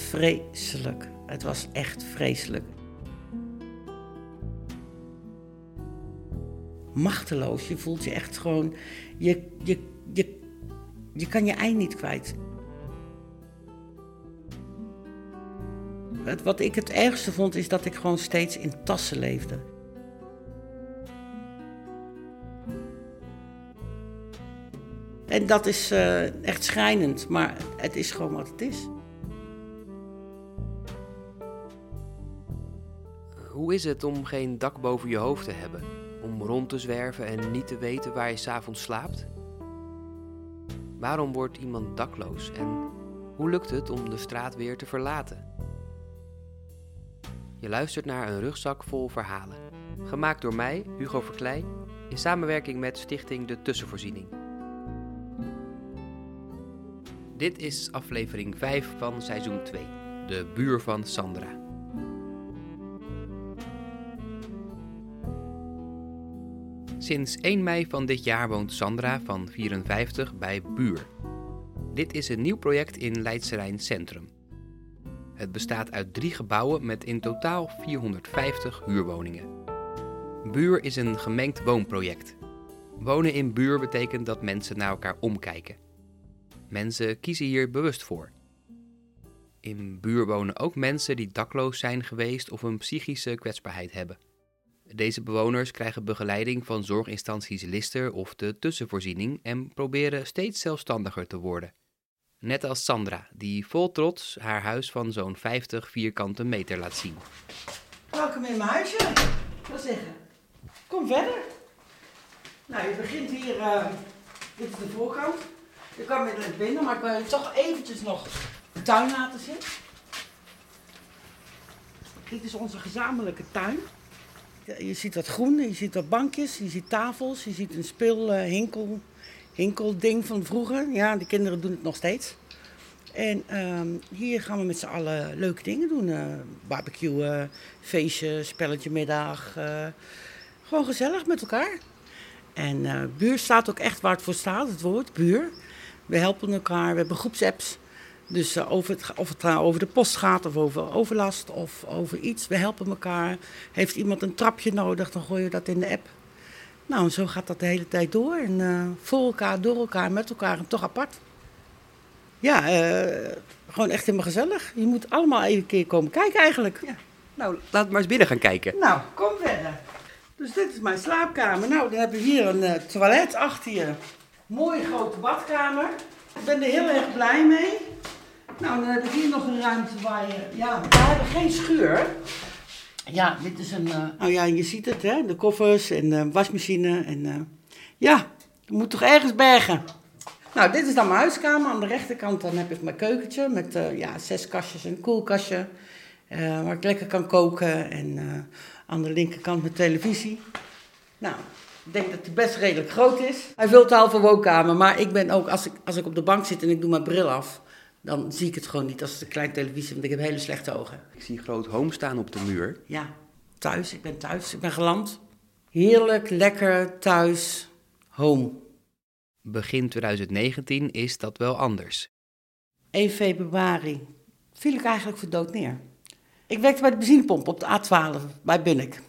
vreselijk. Het was echt vreselijk. Machteloos, je voelt je echt gewoon... Je kan je ei niet kwijt. Wat ik het ergste vond, is dat ik gewoon steeds in tassen leefde. En dat is echt schrijnend, maar het is gewoon wat het is. Hoe is het om geen dak boven je hoofd te hebben? Om rond te zwerven en niet te weten waar je 's avonds slaapt? Waarom wordt iemand dakloos en hoe lukt het om de straat weer te verlaten? Je luistert naar een rugzak vol verhalen. Gemaakt door mij, Hugo Verkleij, in samenwerking met Stichting De Tussenvoorziening. Dit is aflevering 5 van seizoen 2, de buur van Sandra. Sinds 1 mei van dit jaar woont Sandra van 54 bij Buur. Dit is een nieuw project in Leidsche Rijn Centrum. Het bestaat uit 3 gebouwen met in totaal 450 huurwoningen. Buur is een gemengd woonproject. Wonen in Buur betekent dat mensen naar elkaar omkijken. Mensen kiezen hier bewust voor. In Buur wonen ook mensen die dakloos zijn geweest of een psychische kwetsbaarheid hebben. Deze bewoners krijgen begeleiding van zorginstanties Lister of de Tussenvoorziening en proberen steeds zelfstandiger te worden. Net als Sandra, die vol trots haar huis van zo'n 50 vierkante meter laat zien. Welkom in mijn huisje, wat zeggen. Kom verder. Nou, je begint hier, dit is de voorkant. Je kan weer net binnen, maar ik wil je toch eventjes nog de tuin laten zien. Dit is onze gezamenlijke tuin. Je ziet wat groen, je ziet wat bankjes, je ziet tafels, je ziet een hinkelding van vroeger. Ja, de kinderen doen het nog steeds. En hier gaan we met z'n allen leuke dingen doen. Barbecuen, feestje, spelletje middag. Gewoon gezellig met elkaar. En buur staat ook echt waar het voor staat, het woord buur. We helpen elkaar, we hebben groepsapps. Dus of het over de post gaat of over overlast of over iets. We helpen elkaar. Heeft iemand een trapje nodig, dan gooien we dat in de app. Nou, en zo gaat dat de hele tijd door. En voor elkaar, door elkaar, met elkaar en toch apart. Ja, gewoon echt helemaal gezellig. Je moet allemaal even een keer komen kijken eigenlijk. Ja. Nou, laten we maar eens binnen gaan kijken. Nou, kom verder. Dus dit is mijn slaapkamer. Nou, dan heb je hier een toilet achter je. Mooie grote badkamer. Ik ben er heel erg blij mee. Nou, dan heb ik hier nog een ruimte waar je... Ja, we hebben geen schuur. Ja, dit is een... Nou ja, je ziet het, hè. De koffers en de wasmachine. En ja, je moet toch ergens bergen. Nou, dit is dan mijn huiskamer. Aan de rechterkant dan heb ik mijn keukentje met 6 kastjes en een koelkastje. Waar ik lekker kan koken. En aan de linkerkant mijn televisie. Nou, ik denk dat die best redelijk groot is. Hij vult de halve woonkamer. Maar ik ben ook, als ik op de bank zit en ik doe mijn bril af... dan zie ik het gewoon niet als het een klein televisie, want ik heb hele slechte ogen. Ik zie groot home staan op de muur. Ja, thuis. Ik ben thuis. Ik ben geland. Heerlijk, lekker, thuis, home. Begin 2019 is dat wel anders. 1 februari viel ik eigenlijk voor dood neer. Ik werkte bij de benzinepomp op de A12 bij Bunnik.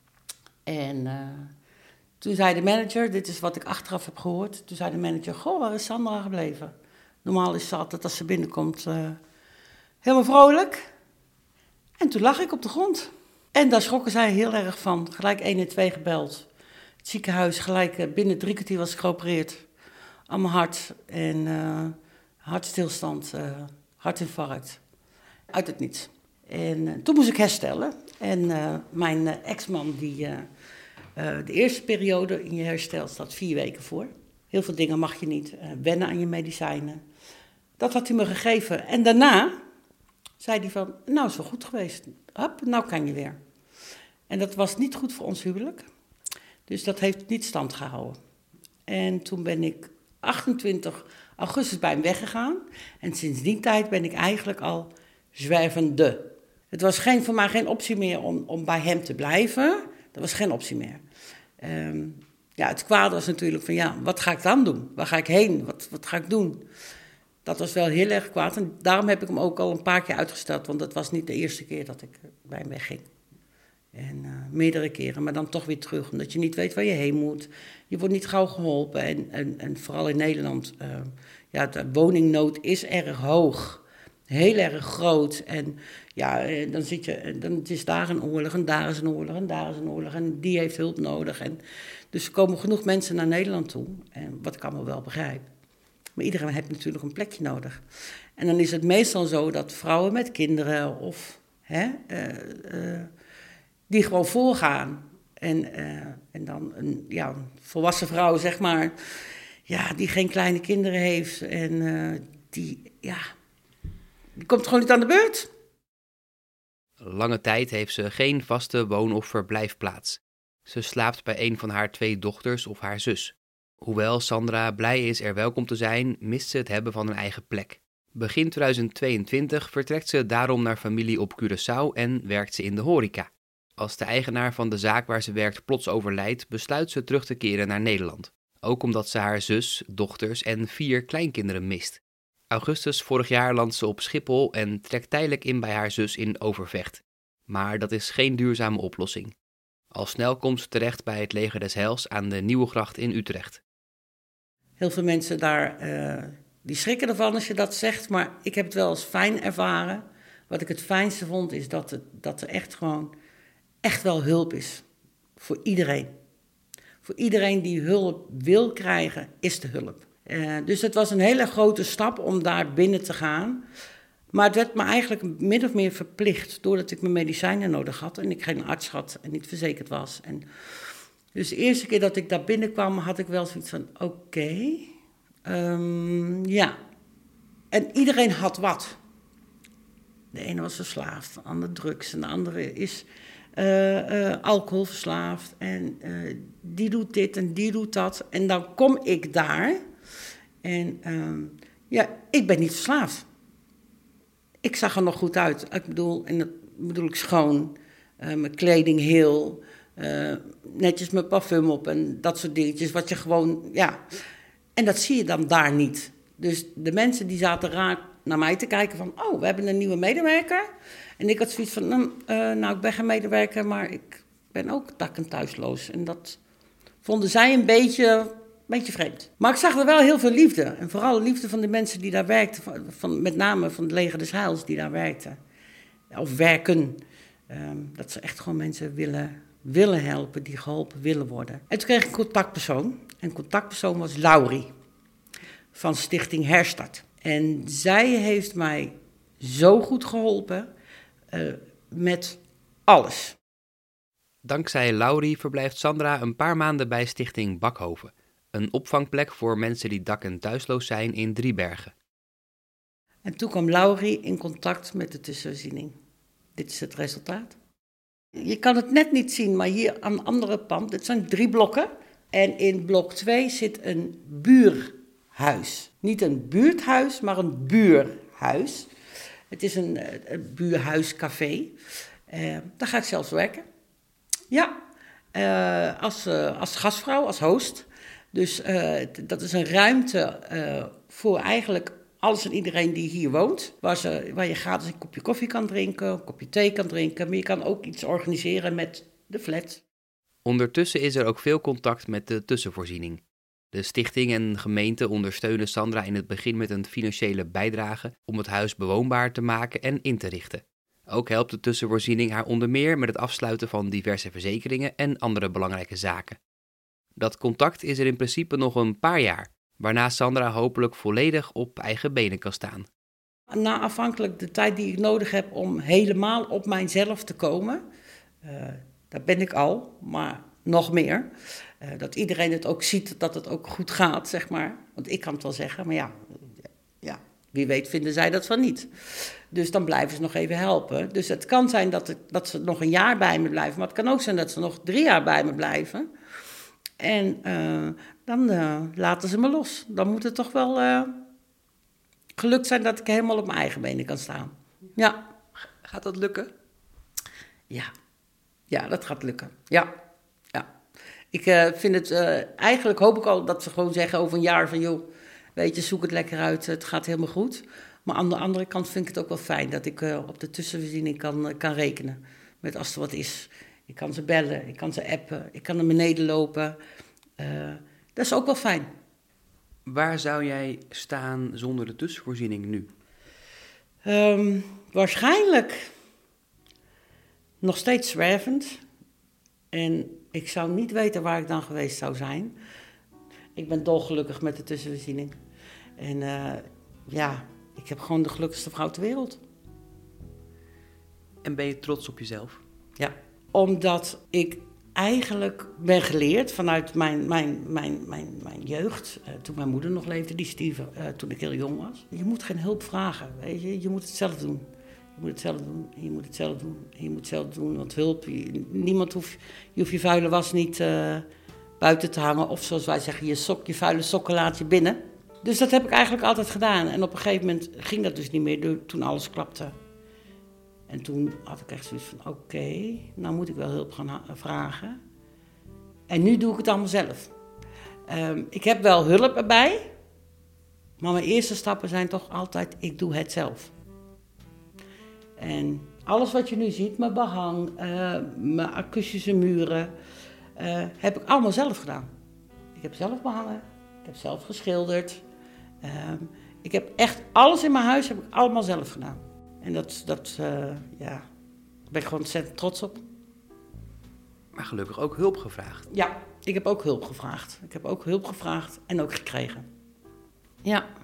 En toen zei de manager, dit is wat ik achteraf heb gehoord. Toen zei de manager, goh, waar is Sandra gebleven? Normaal is ze altijd, als ze binnenkomt, helemaal vrolijk. En toen lag ik op de grond. En daar schrokken zij heel erg van. Gelijk 112 gebeld. Het ziekenhuis, gelijk binnen 3 kwartier was ik geopereerd. Allemaal hart en hartstilstand, hartinfarct. Uit het niets. En toen moest ik herstellen. En mijn ex-man, die de eerste periode in je herstel staat 4 weken voor. Heel veel dingen mag je niet. Wennen aan je medicijnen. Dat had hij me gegeven. En daarna zei hij van, nou is wel goed geweest. Hop, nou kan je weer. En dat was niet goed voor ons huwelijk. Dus dat heeft niet stand gehouden. En toen ben ik 28 augustus bij hem weggegaan. En sinds die tijd ben ik eigenlijk al zwervende. Het was voor mij geen optie meer om bij hem te blijven. Dat was geen optie meer. Ja, het kwade was natuurlijk van, ja, wat ga ik dan doen? Waar ga ik heen? Wat ga ik doen? Dat was wel heel erg kwaad. En daarom heb ik hem ook al een paar keer uitgesteld. Want dat was niet de eerste keer dat ik bij hem wegging. En meerdere keren, maar dan toch weer terug. Omdat je niet weet waar je heen moet. Je wordt niet gauw geholpen. En vooral in Nederland, de woningnood is erg hoog. Heel erg groot. En ja, dan is daar een oorlog en daar is een oorlog en daar is een oorlog. En die heeft hulp nodig. En dus er komen genoeg mensen naar Nederland toe. En wat ik allemaal wel begrijp. Maar iedereen heeft natuurlijk een plekje nodig. En dan is het meestal zo dat vrouwen met kinderen of die gewoon voorgaan. En dan een volwassen vrouw, zeg maar, die geen kleine kinderen heeft. En die komt gewoon niet aan de beurt. Lange tijd heeft ze geen vaste woon- of verblijfplaats. Ze slaapt bij een van haar 2 dochters of haar zus. Hoewel Sandra blij is er welkom te zijn, mist ze het hebben van een eigen plek. Begin 2022 vertrekt ze daarom naar familie op Curaçao en werkt ze in de horeca. Als de eigenaar van de zaak waar ze werkt plots overlijdt, besluit ze terug te keren naar Nederland. Ook omdat ze haar zus, dochters en 4 kleinkinderen mist. Augustus vorig jaar landt ze op Schiphol en trekt tijdelijk in bij haar zus in Overvecht. Maar dat is geen duurzame oplossing. Al snel komt ze terecht bij het Leger des Heils aan de Nieuwegracht in Utrecht. Heel veel mensen daar, die schrikken ervan als je dat zegt, maar ik heb het wel eens fijn ervaren. Wat ik het fijnste vond is dat er echt wel hulp is. Voor iedereen. Voor iedereen die hulp wil krijgen, is de hulp. Dus het was een hele grote stap om daar binnen te gaan. Maar het werd me eigenlijk min of meer verplicht, doordat ik mijn medicijnen nodig had en ik geen arts had en niet verzekerd was. Dus de eerste keer dat ik daar binnenkwam, had ik wel zoiets van, oké. En iedereen had wat. De ene was verslaafd, de andere drugs en de andere is alcoholverslaafd. En die doet dit en die doet dat. En dan kom ik daar en ik ben niet verslaafd. Ik zag er nog goed uit. Ik bedoel, en dat bedoel ik schoon, mijn kleding heel, netjes mijn parfum op en dat soort dingetjes, wat je gewoon, En dat zie je dan daar niet. Dus de mensen die zaten raar naar mij te kijken van, we hebben een nieuwe medewerker. En ik had zoiets van, ik ben geen medewerker, maar ik ben ook dak- en thuisloos. En dat vonden zij een beetje vreemd. Maar ik zag er wel heel veel liefde. En vooral de liefde van de mensen die daar werkten. Met name van het Leger des Heils die daar werkten. Of werken. Dat ze echt gewoon mensen willen helpen, die geholpen willen worden. En toen kreeg ik een contactpersoon. En contactpersoon was Laurie. Van Stichting Herstart. En zij heeft mij zo goed geholpen met alles. Dankzij Laurie verblijft Sandra een paar maanden bij Stichting Bakhoven. Een opvangplek voor mensen die dak- en thuisloos zijn in Driebergen. En toen kwam Laurie in contact met de tussenvoorziening. Dit is het resultaat. Je kan het net niet zien, maar hier aan de andere pand, dit zijn 3 blokken. En in blok 2 zit een buurhuis. Niet een buurthuis, maar een buurhuis. Het is een buurhuiscafé. Daar ga ik zelfs werken. Ja, als gastvrouw, als host. Dus dat is een ruimte voor eigenlijk alles en iedereen die hier woont. Waar je gratis een kopje koffie kan drinken, een kopje thee kan drinken. Maar je kan ook iets organiseren met de flat. Ondertussen is er ook veel contact met de tussenvoorziening. De stichting en gemeente ondersteunen Sandra in het begin met een financiële bijdrage om het huis bewoonbaar te maken en in te richten. Ook helpt de tussenvoorziening haar onder meer met het afsluiten van diverse verzekeringen en andere belangrijke zaken. Dat contact is er in principe nog een paar jaar, waarna Sandra hopelijk volledig op eigen benen kan staan. Na afhankelijk de tijd die ik nodig heb om helemaal op mijzelf te komen, daar ben ik al, maar nog meer. Dat iedereen het ook ziet, dat het ook goed gaat, zeg maar. Want ik kan het wel zeggen, maar ja, wie weet vinden zij dat van niet. Dus dan blijven ze nog even helpen. Dus het kan zijn dat ze nog een jaar bij me blijven, maar het kan ook zijn dat ze nog 3 jaar bij me blijven. En dan laten ze me los. Dan moet het toch wel gelukt zijn dat ik helemaal op mijn eigen benen kan staan. Ja. Gaat dat lukken? Ja, dat gaat lukken. Ja. Ik vind het, eigenlijk hoop ik al dat ze gewoon zeggen over een jaar van, joh, weet je, zoek het lekker uit, het gaat helemaal goed. Maar aan de andere kant vind ik het ook wel fijn dat ik op de tussenvoorziening kan rekenen. Met als er wat is. Ik kan ze bellen, ik kan ze appen, ik kan naar beneden lopen. Dat is ook wel fijn. Waar zou jij staan zonder de tussenvoorziening nu? Waarschijnlijk nog steeds zwervend. En ik zou niet weten waar ik dan geweest zou zijn. Ik ben dolgelukkig met de tussenvoorziening. En ik heb gewoon de gelukkigste vrouw ter wereld. En ben je trots op jezelf? Ja, omdat ik eigenlijk ben geleerd vanuit mijn jeugd. Toen mijn moeder nog leefde, die stierf toen ik heel jong was. Je moet geen hulp vragen, weet je. Je moet het zelf doen. Je moet het zelf doen, en je moet het zelf doen, en je moet het zelf doen. Want hulp, je hoeft je vuile was niet buiten te hangen. Of zoals wij zeggen, je vuile sokken laat je binnen. Dus dat heb ik eigenlijk altijd gedaan. En op een gegeven moment ging dat dus niet meer toen alles klapte. En toen had ik echt zoiets van, oké, nou moet ik wel hulp gaan vragen. En nu doe ik het allemaal zelf. Ik heb wel hulp erbij. Maar mijn eerste stappen zijn toch altijd, ik doe het zelf. En alles wat je nu ziet, mijn behang, mijn akoestische muren, heb ik allemaal zelf gedaan. Ik heb zelf behangen, ik heb zelf geschilderd. Ik heb echt alles in mijn huis heb ik allemaal zelf gedaan. En daar ben ik gewoon ontzettend trots op. Maar gelukkig ook hulp gevraagd. Ja, ik heb ook hulp gevraagd. Ik heb ook hulp gevraagd en ook gekregen. Ja.